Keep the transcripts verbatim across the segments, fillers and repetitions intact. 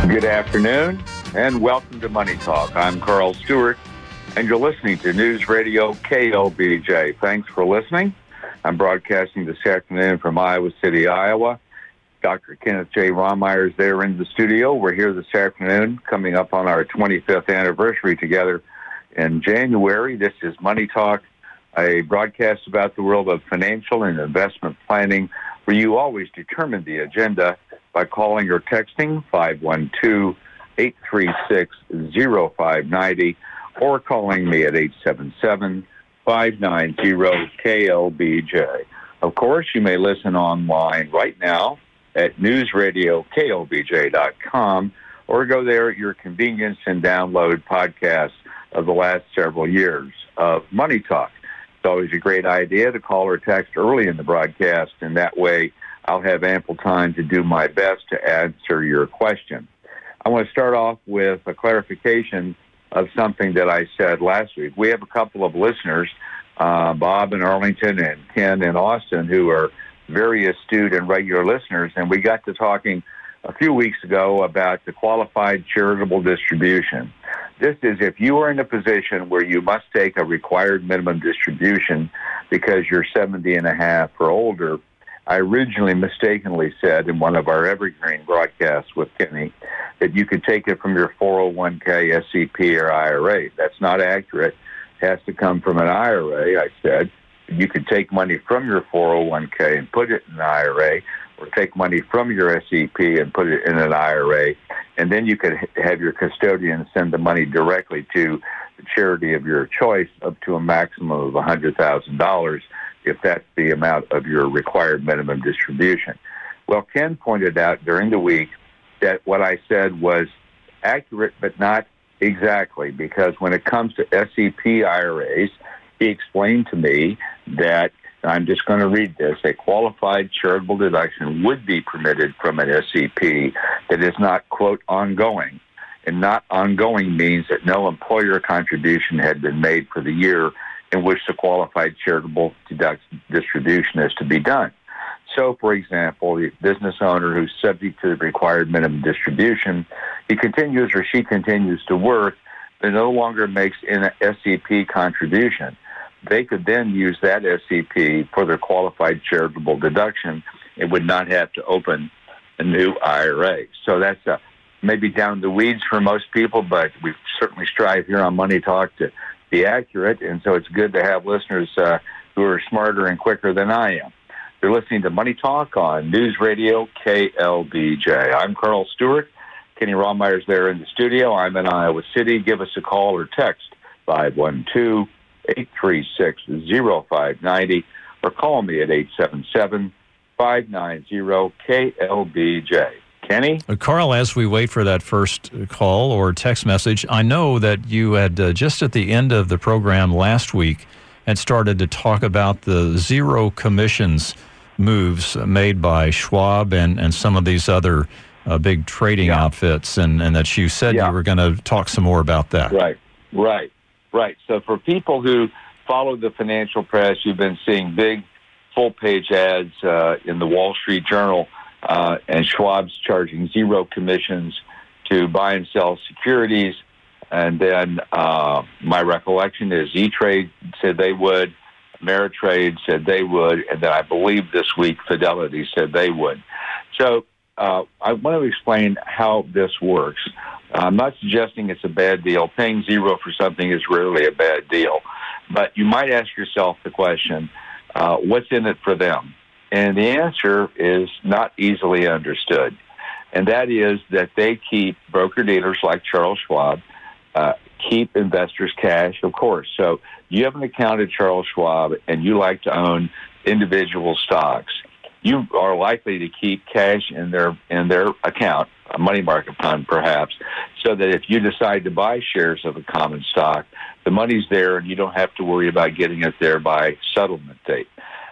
Good afternoon, and welcome to Money Talk. I'm Carl Stewart, and you're listening to News Radio K L B J. Thanks for listening. I'm broadcasting this afternoon from Iowa City, Iowa. Doctor Kenneth J. Romeyer is there in the studio. We're here this afternoon, coming up on our twenty-fifth anniversary together in January. This is Money Talk, a broadcast about the world of financial and investment planning, where you always determine the agenda by calling or texting five one two, eight three six, zero five nine zero or calling me at eight seven seven, five nine zero, K L B J. Of course, you may listen online right now at news radio K L B J dot com or go there at your convenience and download podcasts of the last several years of Money Talk. It's always a great idea to call or text early in the broadcast, and that way I'll have ample time to do my best to answer your question. I want to start off with a clarification of something that I said last week. We have a couple of listeners, uh, Bob in Arlington and Ken in Austin, who are very astute and regular listeners, and we got to talking a few weeks ago about the qualified charitable distribution. This is if you are in a position where you must take a required minimum distribution because you're seventy and a half or older. I originally mistakenly said in one of our evergreen broadcasts with Kenny that you could take it from your four oh one k, S E P, or I R A. That's not accurate. It has to come from an I R A, I said. You could take money from your four oh one k and put it in an I R A, or take money from your S E P and put it in an I R A, and then you could have your custodian send the money directly to the charity of your choice up to a maximum of one hundred thousand dollars if that's the amount of your required minimum distribution. Well, Ken pointed out during the week that what I said was accurate, but not exactly, because when it comes to S E P I R As, he explained to me that, I'm just going to read this, a qualified charitable deduction would be permitted from an S E P that is not, quote, ongoing. And not ongoing means that no employer contribution had been made for the year in which the qualified charitable deduct distribution is to be done. So, for example, the business owner who's subject to the required minimum distribution, he continues or she continues to work, but no longer makes an S E P contribution. They could then use that S E P for their qualified charitable deduction and would not have to open a new I R A. So that's uh, maybe down the weeds for most people, but we certainly strive here on Money Talk to be accurate, and so it's good to have listeners uh, who are smarter and quicker than I am. You're listening to Money Talk on News Radio K L B J. I'm Carl Stewart. Kenny Romeyer's there in the studio. I'm in Iowa City. Give us a call or text five one two, eight three six, zero five nine zero or call me at eight seven seven, five nine zero, K L B J. Kenny? Uh, Carl, as we wait for that first call or text message, I know that you had uh, just at the end of the program last week had started to talk about the zero commissions moves made by Schwab and, and some of these other uh, big trading yeah. outfits, and, and that you said yeah. you were going to talk some more about that. Right, right, right. So for people who follow the financial press, you've been seeing big full-page ads uh, in the Wall Street Journal, Uh, and Schwab's charging zero commissions to buy and sell securities. And then uh, my recollection is E-Trade said they would, Ameritrade said they would, and then I believe this week Fidelity said they would. So uh, I want to explain how this works. I'm not suggesting it's a bad deal. Paying zero for something is rarely a bad deal. But you might ask yourself the question, uh, what's in it for them? And the answer is not easily understood. And that is that they keep broker-dealers like Charles Schwab, uh, keep investors' cash, of course. So you have an account at Charles Schwab and you like to own individual stocks. You are likely to keep cash in their in their account, a money market fund perhaps, so that if you decide to buy shares of a common stock, the money's there and you don't have to worry about getting it there by settlement date.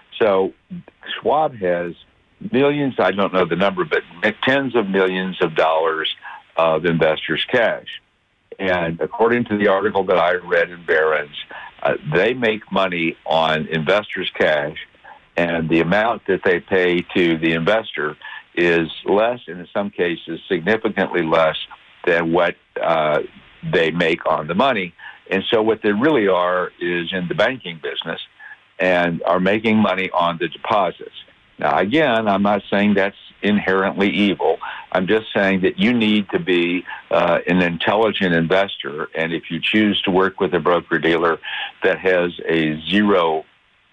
So Schwab has millions, I don't know the number, but tens of millions of dollars of investors' cash. And according to the article that I read in Barron's, uh, they make money on investors' cash, and the amount that they pay to the investor is less, and in some cases significantly less than what uh, they make on the money. And so what they really are is in the banking business and are making money on the deposits. Now, again, I'm not saying that's inherently evil. I'm just saying that you need to be uh, an intelligent investor, and if you choose to work with a broker-dealer that has a zero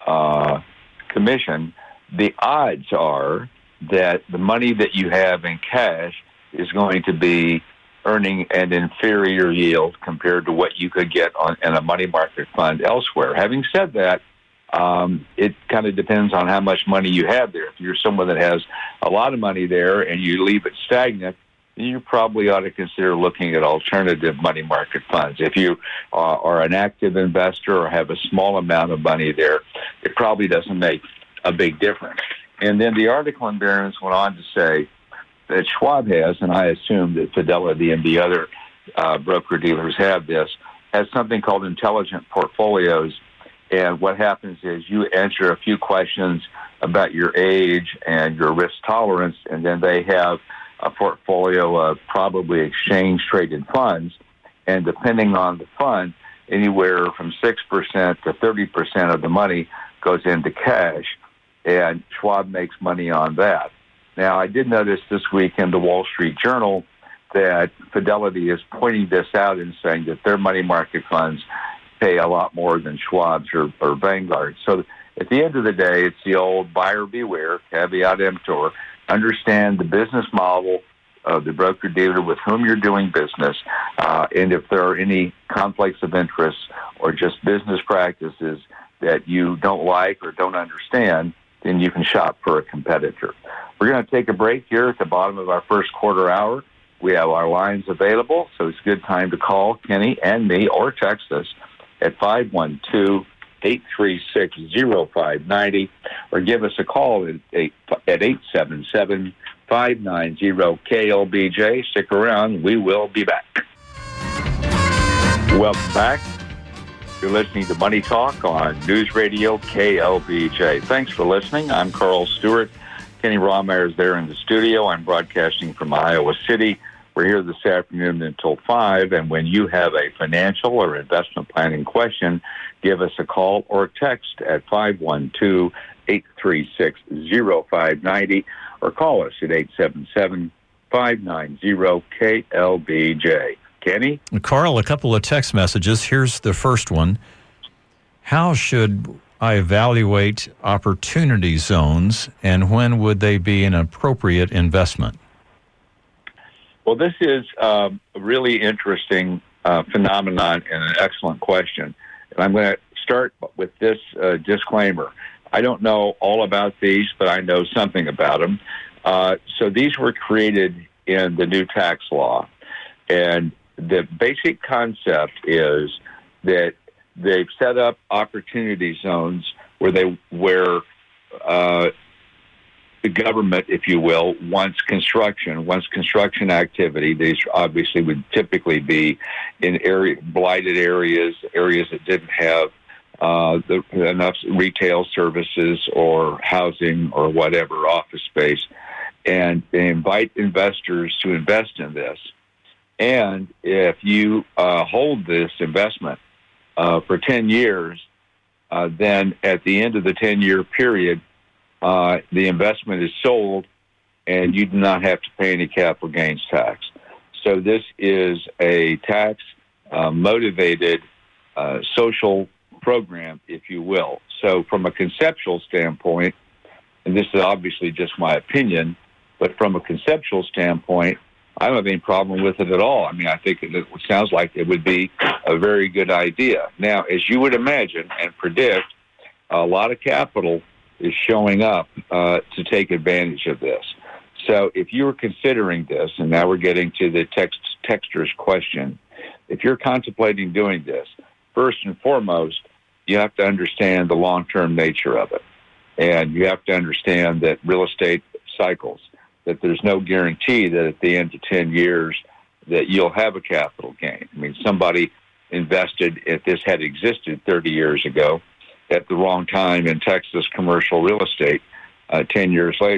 uh, commission, the odds are that the money that you have in cash is going to be earning an inferior yield compared to what you could get on in a money market fund elsewhere. Having said that, Um, it kind of depends on how much money you have there. If you're someone that has a lot of money there and you leave it stagnant, you probably ought to consider looking at alternative money market funds. If you uh, are an active investor or have a small amount of money there, it probably doesn't make a big difference. And then the article in Barron's went on to say that Schwab has, and I assume that Fidelity and the other uh, broker-dealers have this, has something called intelligent portfolios. And what happens is you answer a few questions about your age and your risk tolerance, and then they have a portfolio of probably exchange-traded funds. And depending on the fund, anywhere from six percent to thirty percent of the money goes into cash, and Schwab makes money on that. Now, I did notice this week in the Wall Street Journal that Fidelity is pointing this out and saying that their money market funds pay a lot more than Schwab's or, or Vanguard. So at the end of the day, it's the old buyer beware, caveat emptor. Understand the business model of the broker-dealer with whom you're doing business, uh, and if there are any conflicts of interest or just business practices that you don't like or don't understand, then you can shop for a competitor. We're going to take a break here at the bottom of our first quarter hour. We have our lines available, so it's a good time to call Kenny and me or text us at five one two, eight three six, zero five nine zero or give us a call at eight at eight seven seven, five nine zero, K L B J. Stick around. We will be back. Welcome back. You're listening to Money Talk on News Radio K L B J. Thanks for listening. I'm Carl Stewart. Kenny Rawmeyer is there in the studio. I'm broadcasting from Iowa City. We're here this afternoon until five, and when you have a financial or investment planning question, give us a call or text at five one two, eight three six, zero five nine zero or call us at eight seven seven, five nine zero, K L B J. Kenny? Carl, a couple of text messages. Here's the first one. How should I evaluate opportunity zones, and when would they be an appropriate investment? Well, this is um, a really interesting uh, phenomenon and an excellent question. And I'm going to start with this uh, disclaimer. I don't know all about these, but I know something about them. Uh, so these were created in the new tax law. And the basic concept is that they've set up opportunity zones where they where uh, the government, if you will, wants construction, wants construction activity. These obviously would typically be in area, blighted areas, areas that didn't have uh, the, enough retail services or housing or whatever, office space. And they invite investors to invest in this. And if you uh, hold this investment uh, for ten years, uh, then at the end of the ten-year period, Uh, the investment is sold, and you do not have to pay any capital gains tax. So this is a tax-motivated uh, uh, social program, if you will. So from a conceptual standpoint, and this is obviously just my opinion, but from a conceptual standpoint, I don't have any problem with it at all. I mean, I think it, it sounds like it would be a very good idea. Now, as you would imagine and predict, a lot of capital is showing up uh, to take advantage of this. So if you were considering this, and now we're getting to the text texter's question, if you're contemplating doing this, first and foremost, you have to understand the long-term nature of it. And you have to understand that real estate cycles, that there's no guarantee that at the end of ten years that you'll have a capital gain. I mean, somebody invested, if this had existed thirty years ago, at the wrong time in Texas commercial real estate, uh, ten years later,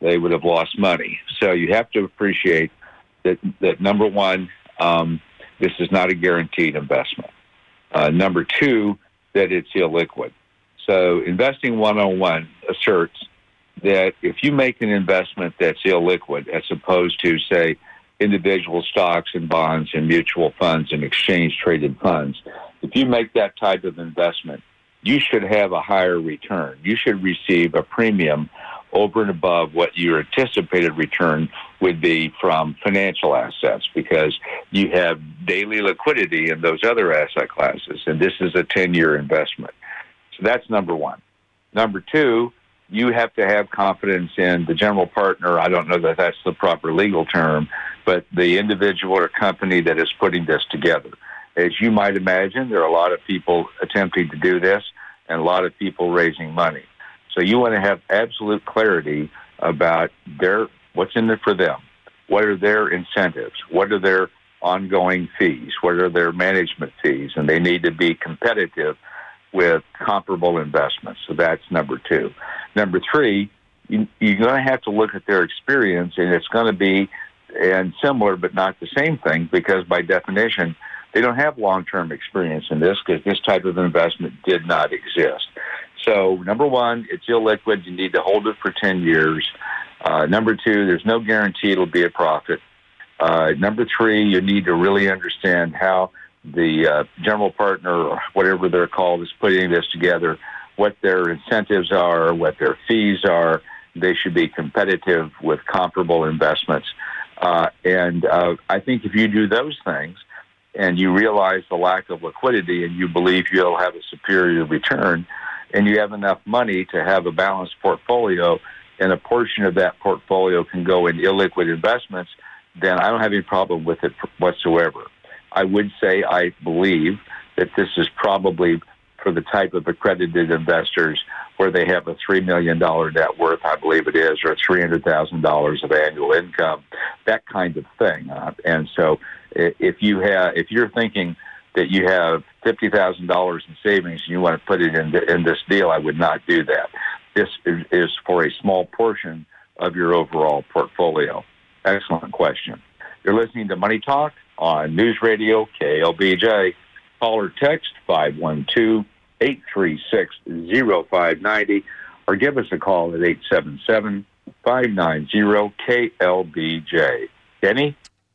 they would have lost money. So you have to appreciate that, that number one, um, this is not a guaranteed investment. Uh, number two, that it's illiquid. So Investing one oh one asserts that if you make an investment that's illiquid, as opposed to, say, individual stocks and bonds and mutual funds and exchange-traded funds, if you make that type of investment, you should have a higher return. You should receive a premium over and above what your anticipated return would be from financial assets, because you have daily liquidity in those other asset classes, and this is a ten-year investment. So that's number one. Number two, you have to have confidence in the general partner. I don't know that that's the proper legal term, but the individual or company that is putting this together. As you might imagine, there are a lot of people attempting to do this and a lot of people raising money. So you want to have absolute clarity about their what's in it for them. What are their incentives? What are their ongoing fees? What are their management fees? And they need to be competitive with comparable investments. So that's number two. Number three, you, you're going to have to look at their experience, and it's going to be and similar but not the same thing, because by definition, they don't have long-term experience in this, because this type of investment did not exist. So, number one, it's illiquid. You need to hold it for ten years. Uh, number two, there's no guarantee it'll be a profit. Uh, number three, you need to really understand how the uh, general partner, or whatever they're called, is putting this together, what their incentives are, what their fees are. They should be competitive with comparable investments. Uh, and uh, I think if you do those things, and you realize the lack of liquidity, and you believe you'll have a superior return, and you have enough money to have a balanced portfolio, and a portion of that portfolio can go in illiquid investments, then I don't have any problem with it whatsoever. I would say I believe that this is probably for the type of accredited investors where they have a three million dollars net worth, I believe it is, or three hundred thousand dollars of annual income, that kind of thing. Uh, and so if you have, if you're thinking that you have fifty thousand dollars in savings and you want to put it in, in this deal, I would not do that. This is, is for a small portion of your overall portfolio. Excellent question. You're listening to Money Talk on News Radio K L B J. Call or text five one two, eight three six, zero five nine zero or give us a call at eight seven seven, five nine zero, K L B J. Kenny?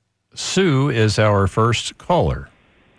Sue is our first caller.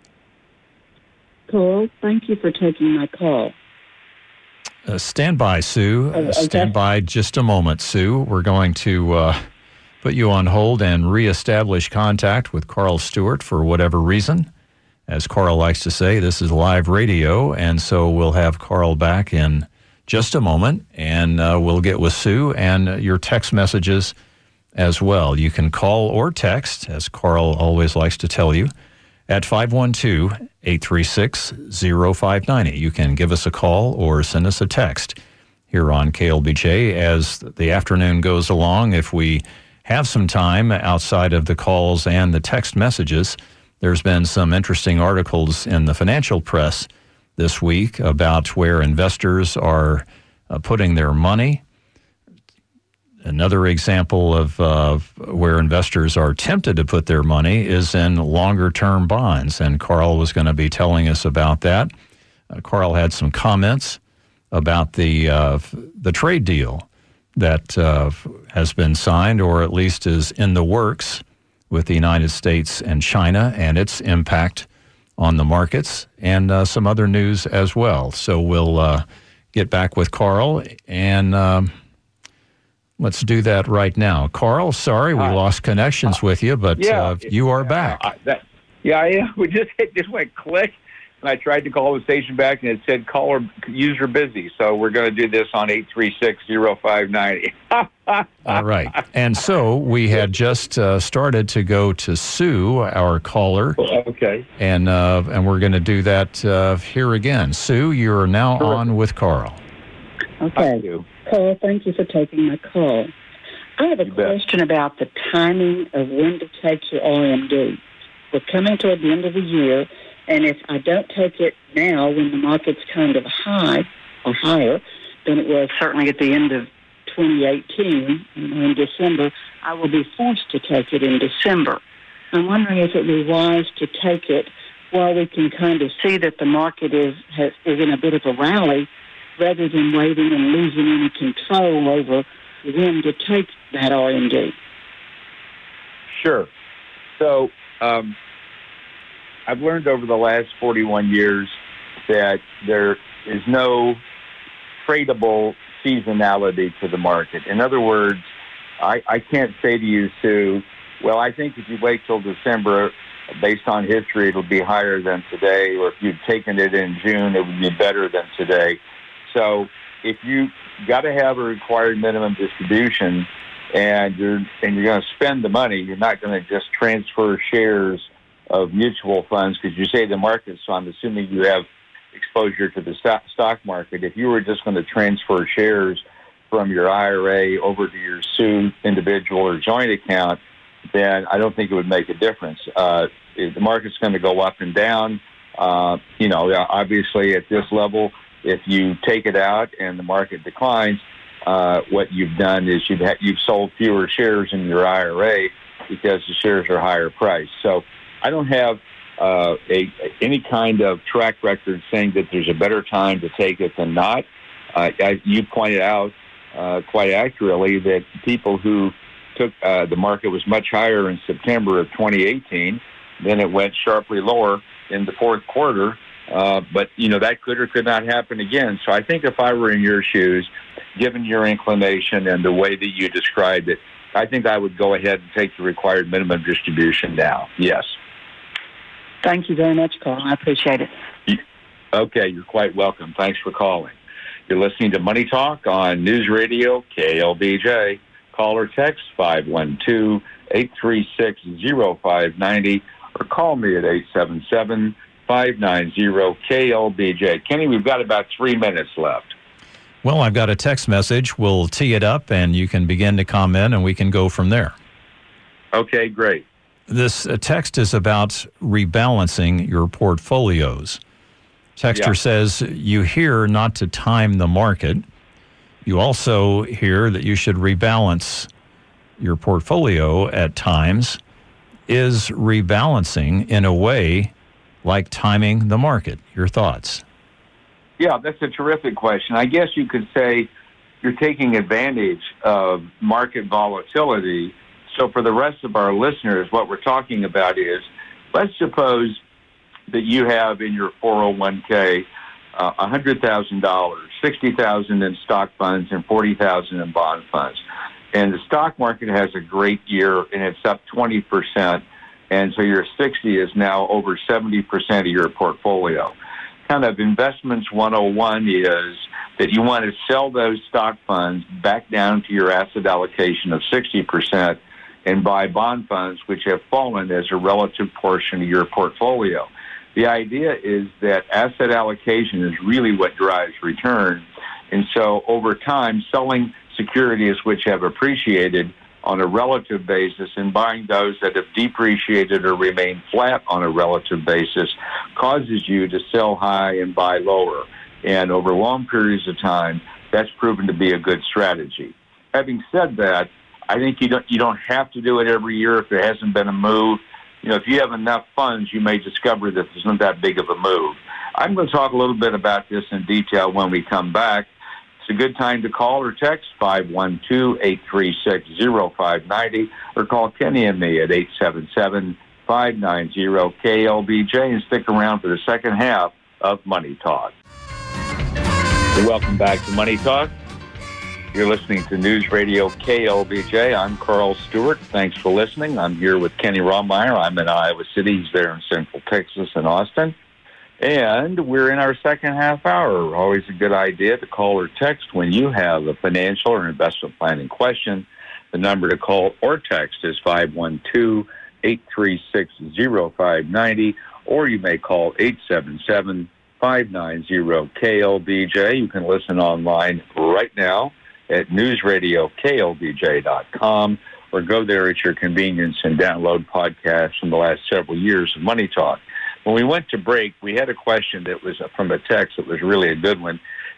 Carl, thank you for taking my call. Uh, stand by, Sue. Oh, okay. Stand by just a moment, Sue. We're going to uh, put you on hold and reestablish contact with Carl Stewart for whatever reason. As Carl likes to say, this is live radio, and so we'll have Carl back in just a moment, and uh, we'll get with Sue and your text messages as well. You can call or text, as Carl always likes to tell you, at five one two, eight three six, zero five nine zero. You can give us a call or send us a text here on K L B J as the afternoon goes along. If we have some time outside of the calls and the text messages, there's been some interesting articles in the financial press this week about where investors are uh, putting their money. Another example of uh, where investors are tempted to put their money is in longer-term bonds, and Carl was going to be telling us about that. Uh, Carl had some comments about the uh, the trade deal that uh, has been signed, or at least is in the works, with the United States and China and its impact on the markets, and uh, some other news as well. So we'll uh, get back with Carl, and um, let's do that right now. Carl, sorry we uh, lost connections uh, with you, but yeah, uh, you are back. Uh, that, yeah, yeah, we just it just went click, and I tried to call the station back, and it said caller user busy. So we're going to do this on eight three six, zero five nine zero. All right. And so we had just uh, started to go to Sue, our caller. Okay. And uh, and we're going to do that uh, here again. Sue, you're now sure. on with Carl. Okay. Thank you. Carl, thank you for taking my call. I have a you question bet. about the timing of when to take your R M D. We're coming toward the end of the year, and if I don't take it now when the market's kind of high or higher than it was certainly at the end of twenty eighteen, in December, I will be forced to take it in December. I'm wondering if it would be wise to take it while we can kind of see that the market is has, is in a bit of a rally, rather than waiting and losing any control over when to take that R M D. Sure. So um, I've learned over the last forty-one years that there is no tradable seasonality to the market. In other words, I, I can't say to you, Sue, well, I think if you wait till December, based on history, it'll be higher than today, or if you'd taken it in June, it would be better than today. So if you got to have a required minimum distribution and you're and you're going to spend the money, you're not going to just transfer shares of mutual funds because you say the market, so I'm assuming you have exposure to the stock market. If you were just going to transfer shares from your I R A over to your S U individual or joint account, then I don't think it would make a difference. Uh, the market's going to go up and down. Uh, you know, obviously at this level, if you take it out and the market declines, uh, what you've done is you've ha- you've sold fewer shares in your I R A because the shares are higher priced. So I don't have uh, a any kind of track record saying that there's a better time to take it than not. Uh, as you pointed out uh, quite accurately that people who took uh, the market was much higher in September of twenty eighteen, then it went sharply lower in the fourth quarter. Uh, but, you know, that could or could not happen again. So I think if I were in your shoes, given your inclination and the way that you described it, I think I would go ahead and take the required minimum distribution now. Yes. Thank you very much, Carl. I appreciate it. Okay, you're quite welcome. Thanks for calling. You're listening to Money Talk on News Radio K L B J. Call or text five one two, eight three six, zero five nine zero or call me at eight seven seven, five nine zero, K L B J. Kenny, we've got about three minutes left. Well, I've got a text message. We'll tee it up, and you can begin to comment, and we can go from there. Okay, great. This uh, text is about rebalancing your portfolios. Texter yeah. says, you hear not to time the market. You also hear that you should rebalance your portfolio at times. Is rebalancing in a way like timing the market? Your thoughts? Yeah, that's a terrific question. I guess you could say you're taking advantage of market volatility. So for the rest of our listeners, what we're talking about is, let's suppose that you have in your four oh one k uh, one hundred thousand dollars, sixty thousand dollars in stock funds and forty thousand dollars in bond funds. And the stock market has a great year, and it's up twenty percent. And so your sixty is now over seventy percent of your portfolio. Kind of investments one oh one is that you want to sell those stock funds back down to your asset allocation of sixty percent and buy bond funds, which have fallen as a relative portion of your portfolio. The idea is that asset allocation is really what drives return. And so over time, selling securities which have appreciated on a relative basis and buying those that have depreciated or remained flat on a relative basis causes you to sell high and buy lower. And over long periods of time, that's proven to be a good strategy. Having said that, I think you don't you don't have to do it every year if there hasn't been a move. You know, if you have enough funds, you may discover that there's not that big of a move. I'm going to talk a little bit about this in detail when we come back. It's a good time to call or text five one two, eight three six, zero five nine zero or call Kenny and me at eight seven seven, five nine zero, K L B J and stick around for the second half of Money Talk. Welcome back to Money Talk. You're listening to News Radio K L B J. I'm Carl Stewart. Thanks for listening. I'm here with Kenny Romeyer. I'm in Iowa City. He's there in Central Texas and Austin. And we're in our second half hour. Always a good idea to call or text when you have a financial or investment planning question. The number to call or text is five one two, eight three six, zero five nine zero, or you may call eight seven seven, five nine zero, K L B J. You can listen online right now at news radio K L B J dot com, or go there at your convenience and download podcasts from the last several years of Money Talk. When we went to break, we had a question that was from a text that was really a good one.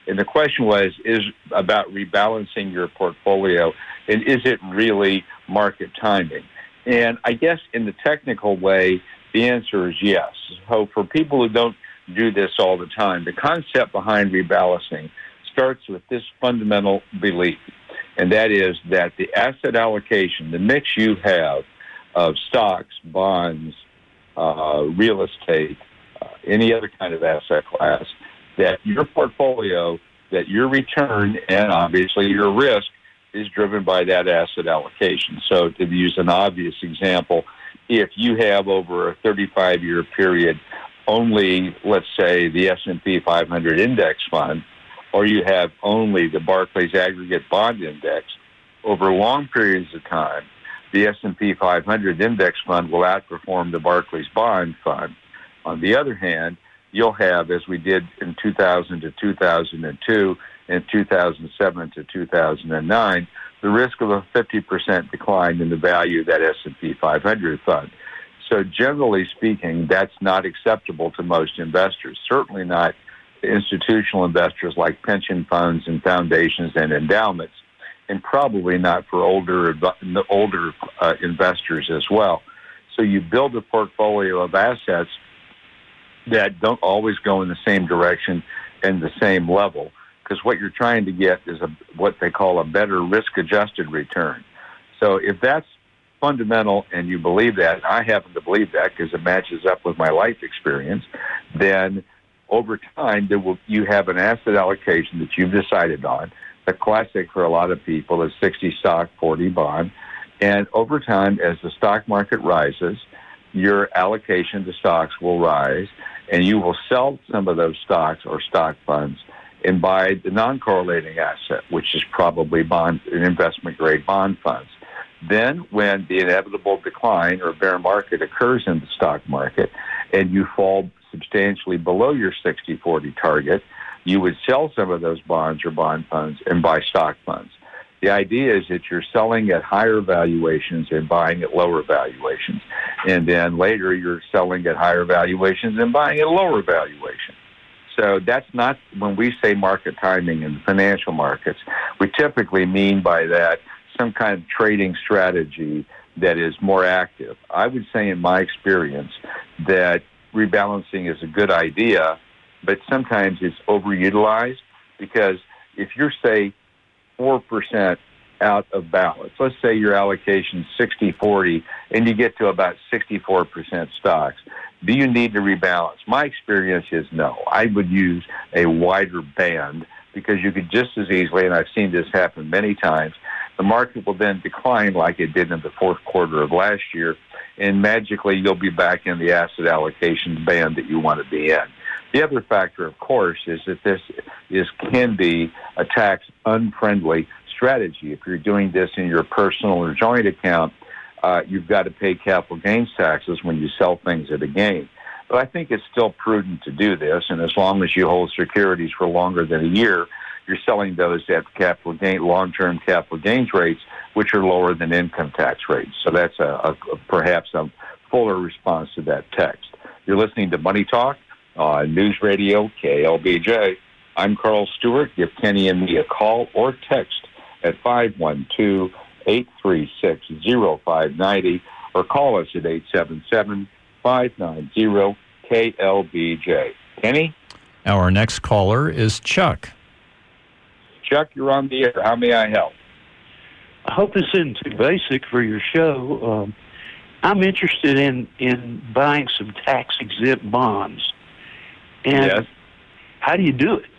And the question was, is about rebalancing your portfolio, and is it really market timing? And I guess in the technical way, the answer is yes. So for people who don't do this all the time, the concept behind rebalancing starts with this fundamental belief, and that is that the asset allocation, the mix you have of stocks, bonds, uh, real estate, uh, any other kind of asset class, that your portfolio, that your return, and obviously your risk is driven by that asset allocation. So to use an obvious example, if you have over a thirty-five-year period only, let's say, the S and P five hundred index fund, or you have only the Barclays Aggregate Bond Index, over long periods of time, the S and P five hundred index fund will outperform the Barclays Bond Fund. On the other hand, you'll have, as we did in two thousand to two thousand two and two thousand seven to two thousand nine, the risk of a fifty percent decline in the value of that S and P five hundred fund. So generally speaking, that's not acceptable to most investors, certainly not institutional investors like pension funds and foundations and endowments, and probably not for older older uh, investors as well. So you build a portfolio of assets that don't always go in the same direction and the same level, because what you're trying to get is a what they call a better risk-adjusted return. So if that's fundamental and you believe that, I happen to believe that because it matches up with my life experience, then over time there will, you have an asset allocation that you've decided on. The classic for a lot of people is sixty stock, forty bond. And over time, as the stock market rises, your allocation to stocks will rise, and you will sell some of those stocks or stock funds and buy the non-correlating asset, which is probably bond and investment-grade bond funds. Then when the inevitable decline or bear market occurs in the stock market and you fall substantially below your sixty forty target, you would sell some of those bonds or bond funds and buy stock funds. The idea is that you're selling at higher valuations and buying at lower valuations. And then later you're selling at higher valuations and buying at lower valuations. So that's not, when we say market timing in the financial markets, we typically mean by that some kind of trading strategy that is more active. I would say in my experience that rebalancing is a good idea, but sometimes it's overutilized, because if you're, say, four percent out of balance, let's say your allocation is sixty forty and you get to about sixty-four percent stocks, do you need to rebalance? My experience is no. I would use a wider band, because you could just as easily, and I've seen this happen many times, the market will then decline like it did in the fourth quarter of last year, and magically you'll be back in the asset allocation band that you want to be in. The other factor, of course, is that this is can be a tax-unfriendly strategy. If you're doing this in your personal or joint account, uh, you've got to pay capital gains taxes when you sell things at a gain. But I think it's still prudent to do this, and as long as you hold securities for longer than a year, you're selling those at capital gain, long-term capital gains rates, which are lower than income tax rates. So that's a, a perhaps a fuller response to that text. You're listening to Money Talk on News Radio K L B J. I'm Carl Stewart. Give Kenny and me a call or text at five one two, eight three six, zero five nine zero or call us at eight seven seven, five nine zero, K L B J. Kenny? Our next caller is Chuck. Chuck, you're on the air. How may I help? I hope this isn't too basic for your show. Um, I'm interested in, in buying some tax-exempt bonds. And yes. How do you do it?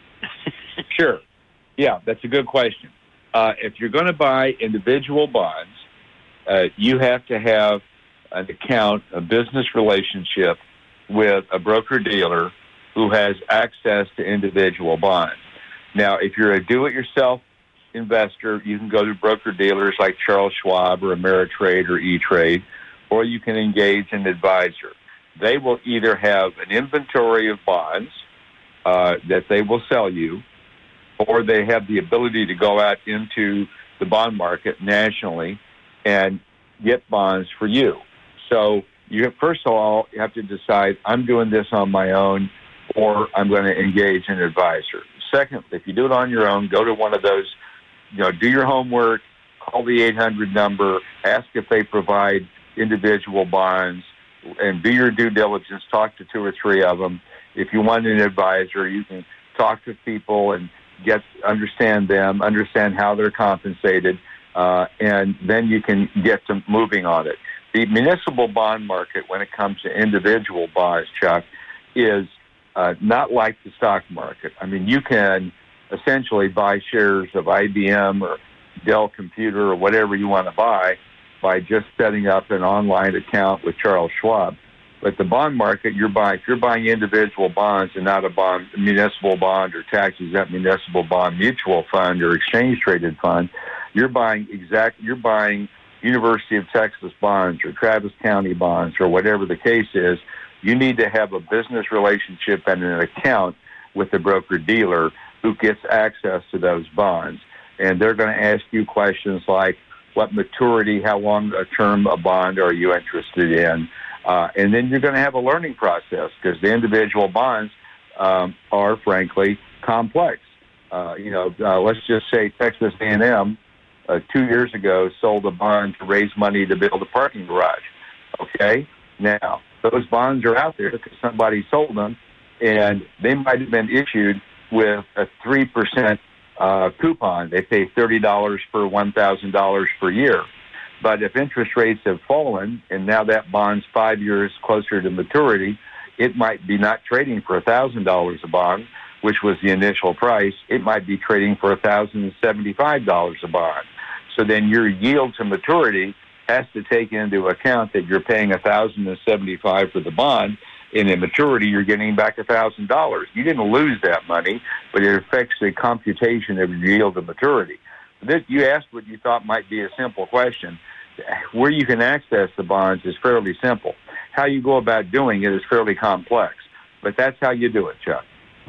Sure. Yeah, that's a good question. Uh, if you're going to buy individual bonds, uh, you have to have an account, a business relationship with a broker-dealer who has access to individual bonds. Now, if you're a do-it-yourself investor, you can go to broker-dealers like Charles Schwab or Ameritrade or E-Trade, or you can engage an advisor. They will either have an inventory of bonds uh, that they will sell you, or they have the ability to go out into the bond market nationally and get bonds for you. So you have, first of all, you have to decide, I'm doing this on my own, or I'm going to engage an advisor. second, if you do it on your own, go to one of those, you know, do your homework, call the eight hundred number, ask if they provide individual bonds, and do your due diligence. Talk to two or three of them. If you want an advisor, you can talk to people and get understand them, understand how they're compensated, uh, and then you can get to moving on it. The municipal bond market, when it comes to individual bonds, Chuck, is uh, not like the stock market. I mean, you can essentially buy shares of I B M or Dell Computer or whatever you want to buy by just setting up an online account with Charles Schwab. But the bond market, you're buying, if you're buying individual bonds and not a bond, municipal bond or tax-exempt municipal bond mutual fund or exchange-traded fund, you're buying exact, you're buying University of Texas bonds or Travis County bonds or whatever the case is. You need to have a business relationship and an account with the broker-dealer who gets access to those bonds. And they're going to ask you questions like, what maturity, how long a term a bond are you interested in? Uh, and then you're going to have a learning process because the individual bonds um, are, frankly, complex. Uh, you know, uh, let's just say Texas A and M uh, two years ago sold a bond to raise money to build a parking garage. Okay? Now, those bonds are out there because somebody sold them, and they might have been issued with a three percent uh, coupon. They pay thirty dollars for one thousand dollars per year. But if interest rates have fallen, and now that bond's five years closer to maturity, it might be not trading for one thousand dollars a bond, which was the initial price. It might be trading for one thousand seventy-five dollars a bond. So then your yield to maturity has to take into account that you're paying one thousand seventy-five dollars for the bond, and in maturity you're getting back one thousand dollars. You didn't lose that money, but it affects the computation of your yield to maturity. This, you asked what you thought might be a simple question. Where you can access the bonds is fairly simple. How you go about doing it is fairly complex. But that's how you do it, Chuck.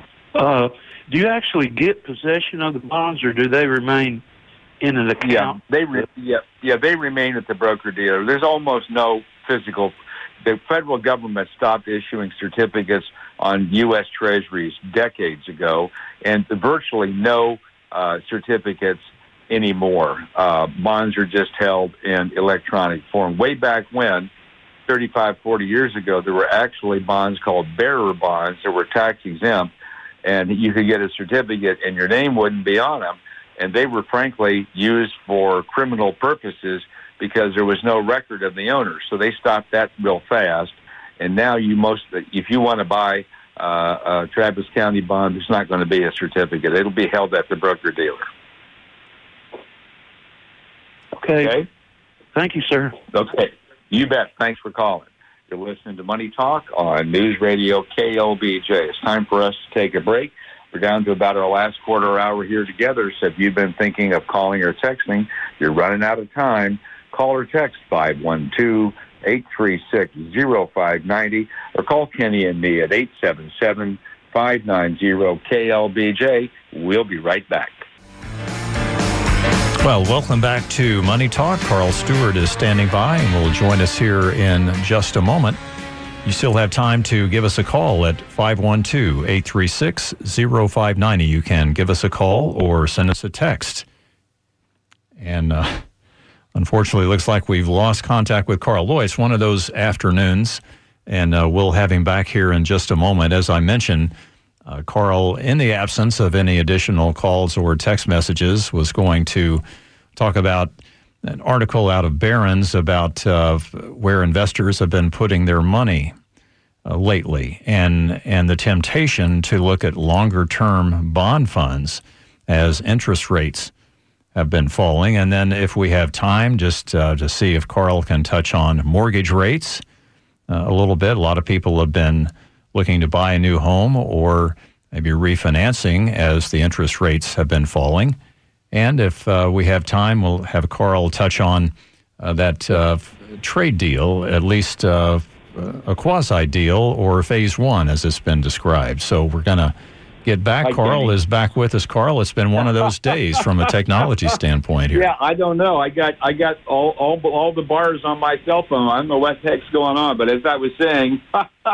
Uh, do you actually get possession of the bonds, or do they remain in an account? Yeah, they re- yeah, yeah, they remain at the broker-dealer. There's almost no physical. The federal government stopped issuing certificates on U S Treasuries decades ago, and virtually no uh, certificates anymore. Uh, bonds are just held in electronic form. Way back when, thirty-five, forty years ago, there were actually bonds called bearer bonds that were tax exempt, and you could get a certificate and your name wouldn't be on them. And they were frankly used for criminal purposes because there was no record of the owner. So they stopped that real fast. And now you most, if you want to buy uh, a Travis County bond, it's not going to be a certificate. It'll be held at the broker-dealer. Okay. okay. Thank you, sir. Okay. You bet. Thanks for calling. You're listening to Money Talk on News Radio K O B J. It's time for us to take a break. We're down to about our last quarter hour here together, so if you've been thinking of calling or texting, you're running out of time. Call or text five one two, eight three six, zero five nine zero or call Kenny and me at eight seven seven, five nine zero, K L B J. We'll be right back. Well, welcome back to Money Talk. Carl Stewart is standing by and will join us here in just a moment. You still have time to give us a call at five one two, eight three six, zero five nine zero. You can give us a call or send us a text. And uh, unfortunately, it looks like we've lost contact with Carl Lois one of those afternoons, and uh, we'll have him back here in just a moment. As I mentioned, Uh, Carl, in the absence of any additional calls or text messages, was going to talk about an article out of Barron's about uh, where investors have been putting their money uh, lately, and and the temptation to look at longer-term bond funds as interest rates have been falling. And then if we have time, just uh, to see if Carl can touch on mortgage rates uh, a little bit. A lot of people have been looking to buy a new home or maybe refinancing as the interest rates have been falling. And if uh, we have time, we'll have Carl touch on uh, that uh, trade deal, at least uh, a quasi-deal or phase one as it's been described. So we're going to get back. Hi, Carl Kenny. is back with us. Carl, it's been one of those days from a technology standpoint here. Yeah, I don't know. I got I got all all all the bars on my cell phone. I don't know what the heck's going on. But as I was saying,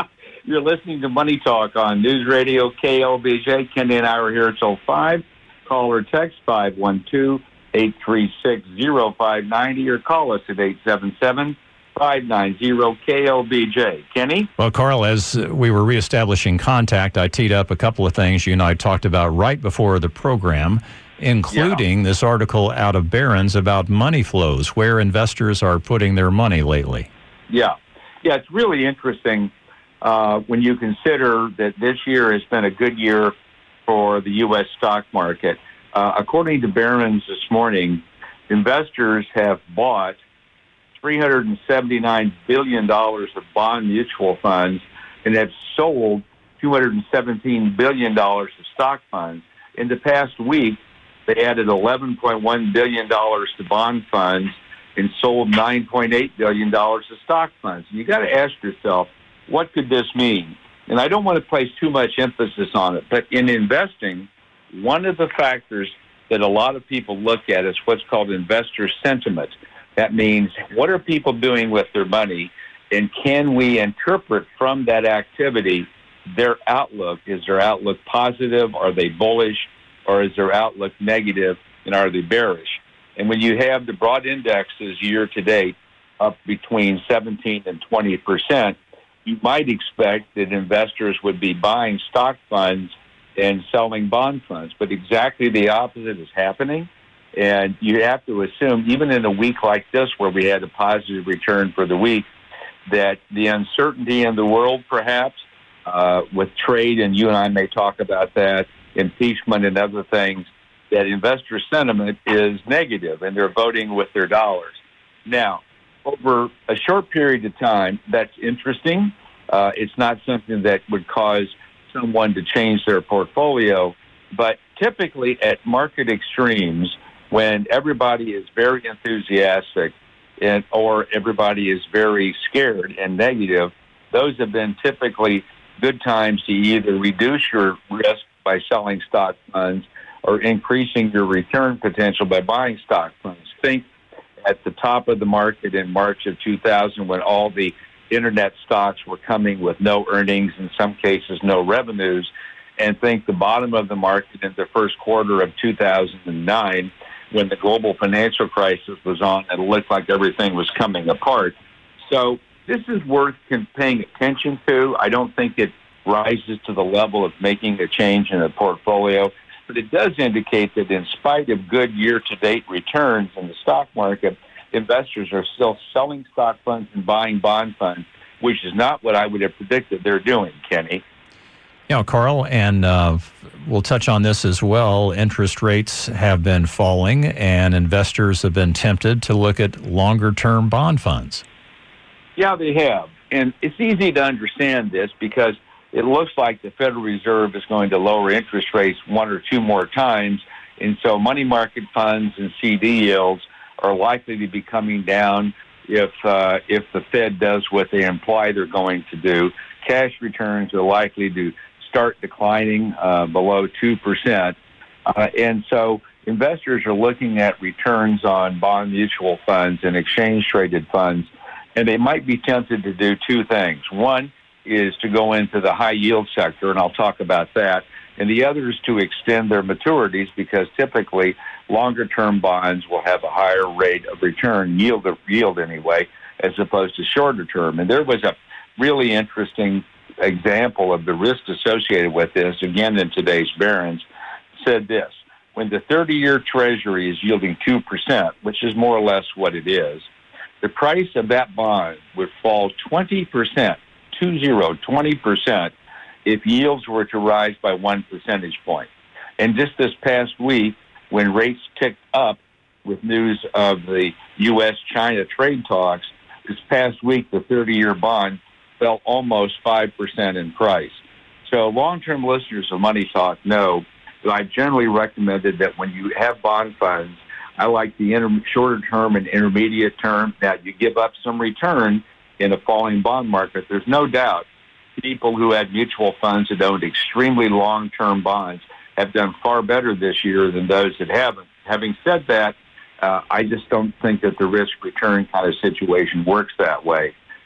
You're listening to Money Talk on News Radio K L B J. Kenny and I are here until five. Call or text five one two, eight three six, zero five nine zero or call us at eight seven seven, five nine zero, K L B J. Kenny? Well, Carl, as we were reestablishing contact, I teed up a couple of things you and I talked about right before the program, including yeah. this article out of Barron's about money flows, where investors are putting their money lately. Yeah. Yeah, it's really interesting uh, when you consider that this year has been a good year for the U S stock market. Uh, according to Barron's this morning, investors have bought three hundred seventy-nine billion dollars of bond mutual funds and have sold two hundred seventeen billion dollars of stock funds. In the past week, they added eleven point one billion dollars to bond funds and sold nine point eight billion dollars of stock funds. You got to ask yourself, what could this mean? And I don't want to place too much emphasis on it, but in investing, one of the factors that a lot of people look at is what's called investor sentiment. That means, what are people doing with their money, and can we interpret from that activity their outlook? Is their outlook positive? Are they bullish? Or is their outlook negative, and are they bearish? And when you have the broad indexes year to date up between seventeen and twenty percent, you might expect that investors would be buying stock funds and selling bond funds. But exactly the opposite is happening. And you have to assume, even in a week like this where we had a positive return for the week, that the uncertainty in the world, perhaps, uh, with trade, and you and I may talk about that, impeachment and other things, that investor sentiment is negative, and they're voting with their dollars. Now, over a short period of time, that's interesting. Uh, it's not something that would cause someone to change their portfolio, but typically at market extremes, when everybody is very enthusiastic and or everybody is very scared and negative, those have been typically good times to either reduce your risk by selling stock funds or increasing your return potential by buying stock funds. Think at the top of the market in March of two thousand, when all the internet stocks were coming with no earnings, in some cases no revenues, and think the bottom of the market in the first quarter of two thousand nine, when the global financial crisis was on and it looked like everything was coming apart. So this is worth paying attention to. I don't think it rises to the level of making a change in a portfolio, but it does indicate that in spite of good year-to-date returns in the stock market, investors are still selling stock funds and buying bond funds, which is not what I would have predicted they're doing, Kenny. You know, Carl, and uh, we'll touch on this as well. Interest rates have been falling, and investors have been tempted to look at longer-term bond funds. Yeah, they have. And it's easy to understand this because it looks like the Federal Reserve is going to lower interest rates one or two more times, and so money market funds and C D yields are likely to be coming down if uh, if the Fed does what they imply they're going to do. Cash returns are likely to start declining uh, below two percent, uh, and so investors are looking at returns on bond mutual funds and exchange-traded funds, and they might be tempted to do two things. One is to go into the high-yield sector, and I'll talk about that, and the other is to extend their maturities because typically longer-term bonds will have a higher rate of return, yield of yield anyway, as opposed to shorter-term. And there was a really interesting example of the risk associated with this, again in today's Barron's, said this: when the thirty-year Treasury is yielding two percent, which is more or less what it is, the price of that bond would fall twenty percent, two zero, twenty percent, if yields were to rise by one percentage point. And just this past week, when rates ticked up with news of the U S China trade talks, this past week the thirty-year bond fell almost five percent in price. So long-term listeners of Money Talk know that I generally recommended that when you have bond funds, I like the inter- shorter term and intermediate term, that you give up some return in a falling bond market. There's no doubt people who had mutual funds that owned extremely long-term bonds have done far better this year than those that haven't. Having said that, uh, I just don't think that the risk-return kind of situation works that way.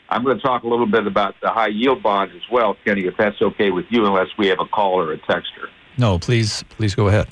I'm going to talk a little bit about the high yield bonds as well, Kenny, if that's okay with you, unless we have a call or a texter. No, please, please go ahead.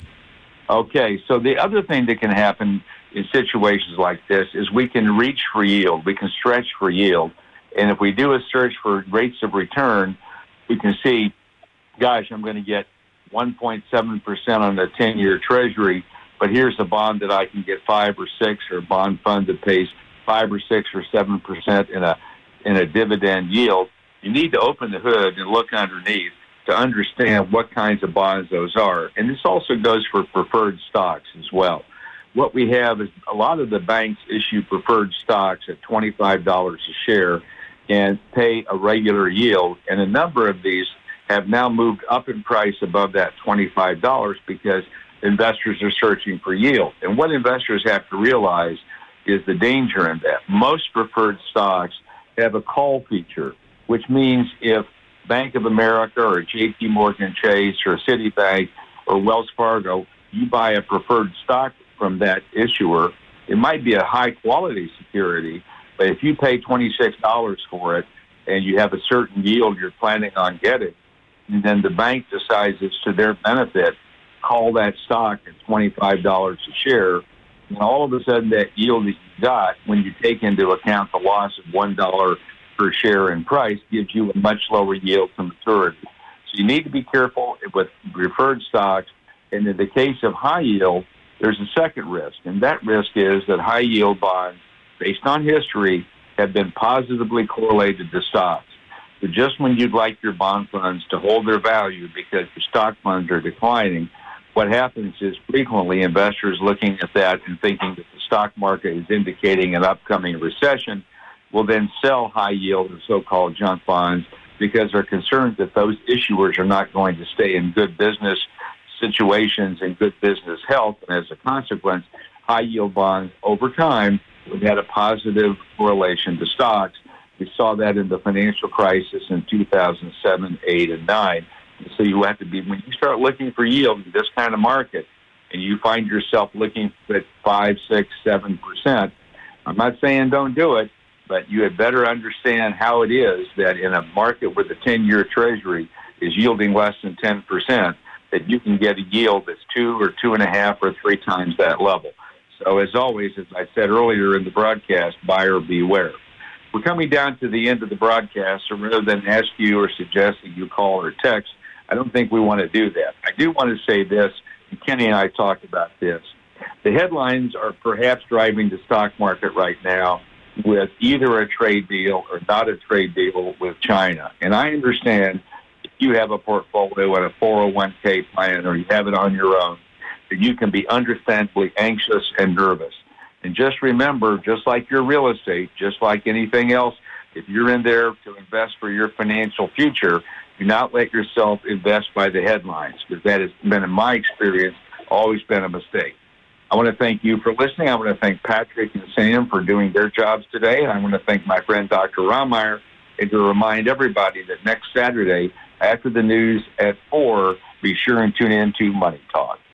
Okay, so the other thing that can happen in situations like this is we can reach for yield. We can stretch for yield. And if we do a search for rates of return, we can see, gosh, I'm going to get one point seven percent on the ten-year Treasury, but here's a bond that I can get five or six, or a bond fund that pays five or six or seven percent in a in a dividend yield. You need to open the hood and look underneath to understand what kinds of bonds those are. And this also goes for preferred stocks as well. What we have is a lot of the banks issue preferred stocks at twenty-five dollars a share and pay a regular yield. And a number of these have now moved up in price above that twenty-five dollars because investors are searching for yield. And what investors have to realize is the danger in that. Most preferred stocks have a call feature, which means if Bank of America or J P Morgan Chase or Citibank or Wells Fargo, you buy a preferred stock from that issuer, it might be a high-quality security, but if you pay twenty-six dollars for it and you have a certain yield you're planning on getting, and then the bank decides it's to their benefit, call that stock at twenty-five dollars a share, and all of a sudden that yield that you got, when you take into account the loss of one dollar per share in price, gives you a much lower yield to maturity. So you need to be careful with preferred stocks. And in the case of high yield, there's a second risk, and that risk is that high yield bonds, based on history, have been positively correlated to stocks. So just when you'd like your bond funds to hold their value because your stock funds are declining, what happens is frequently investors looking at that and thinking that the stock market is indicating an upcoming recession will then sell high yield or so-called junk bonds because they're concerned that those issuers are not going to stay in good business situations and good business health. And as a consequence, high yield bonds over time have had a positive correlation to stocks. We saw that in the financial crisis in two thousand seven, eight, and nine. So you have to be, when you start looking for yield in this kind of market and you find yourself looking at five, six, seven percent, I'm not saying don't do it, but you had better understand how it is that in a market where the ten-year Treasury is yielding less than ten percent, that you can get a yield that's two or two and a half or three times that level. So as always, as I said earlier in the broadcast, buyer beware. We're coming down to the end of the broadcast, so rather than ask you or suggest that you call or text, I don't think we want to do that. I do want to say this, and Kenny and I talked about this. The headlines are perhaps driving the stock market right now with either a trade deal or not a trade deal with China. And I understand if you have a portfolio and a four oh one k plan or you have it on your own, that you can be understandably anxious and nervous. And just remember, just like your real estate, just like anything else, if you're in there to invest for your financial future, do not let yourself invest by the headlines, because that has been, in my experience, always been a mistake. I want to thank you for listening. I want to thank Patrick and Sam for doing their jobs today. And I want to thank my friend Doctor Romeyer, and to remind everybody that next Saturday, after the news at four, be sure and tune in to Money Talk.